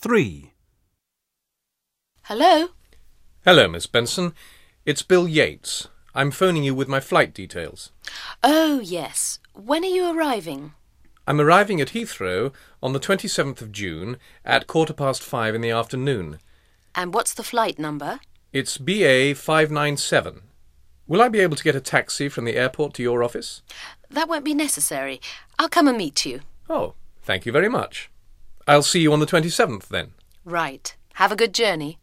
3. Hello? Hello, Miss Benson. It's Bill Yates. I'm phoning you with my flight details. Oh, yes. When are you arriving? I'm arriving at Heathrow on the 27th of June at 5:15 in the afternoon. And what's the flight number? It's BA 597. Will I be able to get a taxi from the airport to your office? That won't be necessary. I'll come and meet you. Oh, thank you very much. I'll see you on the 27th then. Right. Have a good journey.